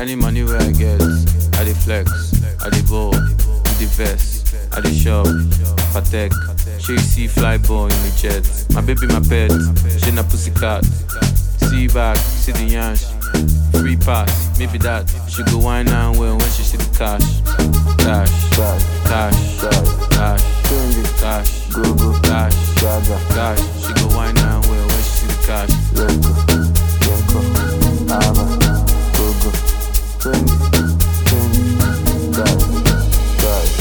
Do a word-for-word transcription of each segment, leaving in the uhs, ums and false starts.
Any money where I get, I dey flex, I dey ball, with the vest, I dey shop, Patek. She see fly ball in the jet. My baby, my pet, she na pussycat. See back, see the yansh. Free pass, maybe that. She go wine and well when she see the cash. Cash, cash, cash, cash, cash, go go, cash, cash. She go wine and well when she see the cash. Let's go, let's go, ava, go go, twenty, twenty, cash, cash.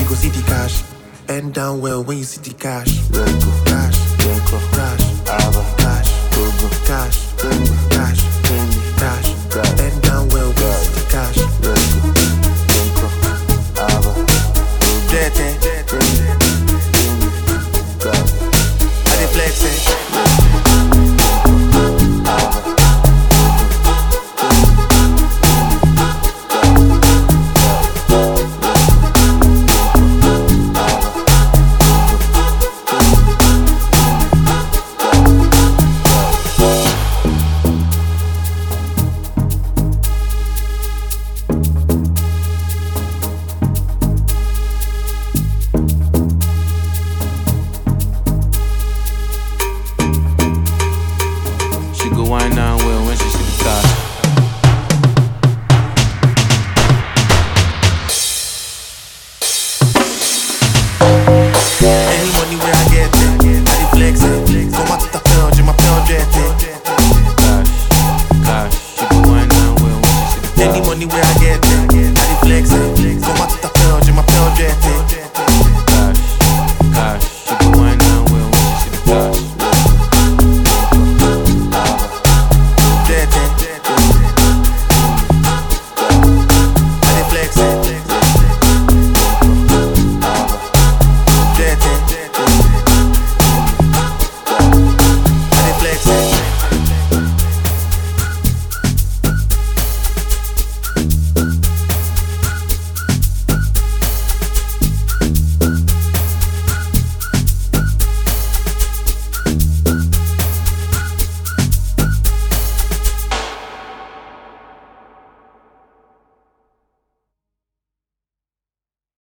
Bend down well when you see the cash. Let's go, Cash, let's go, cash, ava.